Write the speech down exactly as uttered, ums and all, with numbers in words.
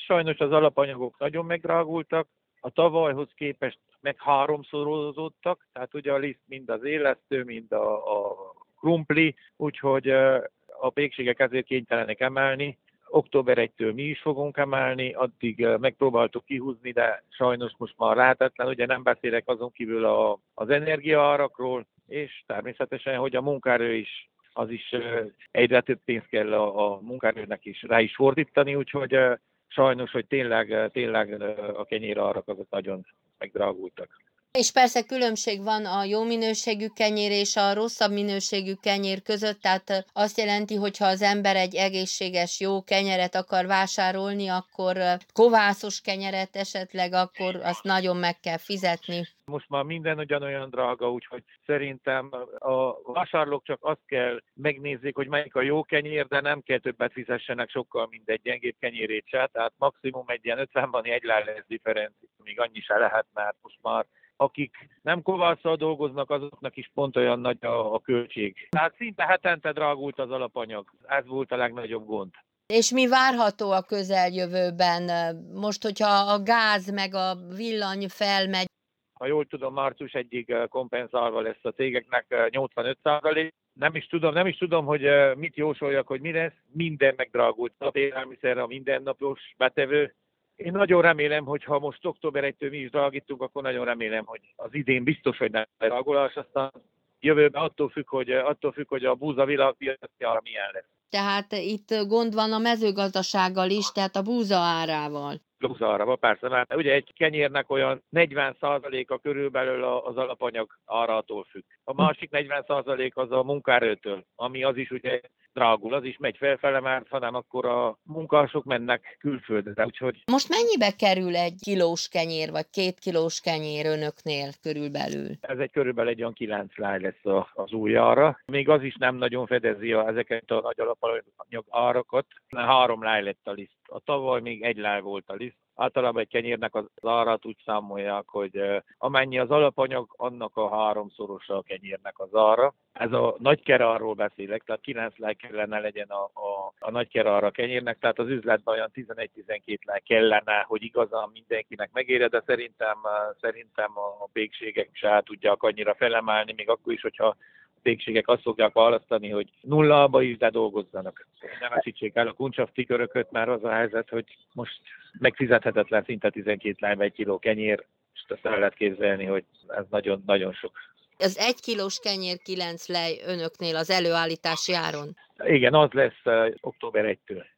sajnos az alapanyagok nagyon megdrágultak, a tavalyhoz képest meg háromszorozódtak, tehát ugye a liszt mind az élesztő, mind a, a krumpli, úgyhogy a pékségek ezért kénytelenek emelni. október elsejétől mi is fogunk emelni, addig megpróbáltuk kihúzni, de sajnos most már lehetetlen, ugye nem beszélek azon kívül a, az energiaárakról, és természetesen, hogy a munkaerő is, az is egyre több pénzt kell a, a munkaerőnek is rá is fordítani, úgyhogy sajnos, hogy tényleg, tényleg a kenyérárak azok nagyon megdrágultak. És persze különbség van a jó minőségű kenyér és a rosszabb minőségű kenyér között, tehát azt jelenti, hogy ha az ember egy egészséges, jó kenyeret akar vásárolni, akkor kovászos kenyeret esetleg, akkor azt nagyon meg kell fizetni. Most már minden ugyanolyan drága, úgyhogy szerintem a vásárlók csak azt kell megnézzék, hogy melyik a jó kenyér, de nem kell többet fizessenek sokkal, mint egy gyengébb kenyérét se, tehát maximum egy ilyen ötvenben egy lár lesz differencia, még annyi se lehet, mert most már akik nem kovásszal dolgoznak, azoknak is pont olyan nagy a, a költség. Tehát szinte hetente drágult az alapanyag. Ez volt a legnagyobb gond. És mi várható a közeljövőben? Most, hogyha a gáz meg a villany felmegy? Ha jól tudom, március egyig kompenzálva lesz a cégeknek nyolcvanöt százalék. Nem is tudom, nem is tudom, hogy mit jósoljak, hogy mi lesz. Minden megdrágult. Az élelmiszer a mindennapos betevő. Én nagyon remélem, hogy ha most október elsejétől mi is drágítunk, akkor nagyon remélem, hogy az idén biztos, hogy nem lesz drágulás, aztán jövőben attól függ, hogy, attól függ, hogy a búza világpiacjára milyen lesz. Tehát itt gond van a mezőgazdasággal is, tehát a búza árával. Búza árával, persze, mert ugye egy kenyérnek olyan negyven százaléka körülbelül az alapanyag árától függ. A másik negyven százalék az a munkaerőtől, ami az is ugye drágul, az is megy felfele, mert hanem akkor a munkások mennek külföldre. Úgyhogy... Most mennyibe kerül egy kilós kenyér, vagy két kilós kenyér önöknél körülbelül? Ez egy körülbelül egy olyan kilenc lár lesz az új ára. Még az is nem nagyon fedezi ezeket a nagy alapanyag árakat. Három lár lett a liszt. A tavaly még egy lár volt a liszt. Általában egy kenyérnek az árát úgy számolják, hogy amennyi az alapanyag, annak a háromszorosa a kenyérnek az ára. Ez a nagykerárról beszélek, tehát kilenc lár kellene legyen a, a, a nagykerár a kenyérnek, tehát az üzletben olyan tizenegy-tizenkét lár kellene, hogy igazán mindenkinek megérje, de szerintem, szerintem a pékségek se tudják annyira felemelni, még akkor is, hogyha pékségek azt fogják választani, hogy nullába is, de dolgozzanak. Nem esítsék el a kuncsafti körököt, mert az a helyzet, hogy most megfizethetetlen szinte tizenkét lárba egy kiló kenyér, és azt el lehet képzelni, hogy ez nagyon, nagyon sok. Az egy kilós kenyér kilenc lej önöknél az előállítási áron? Igen, az lesz uh, október elsejétől.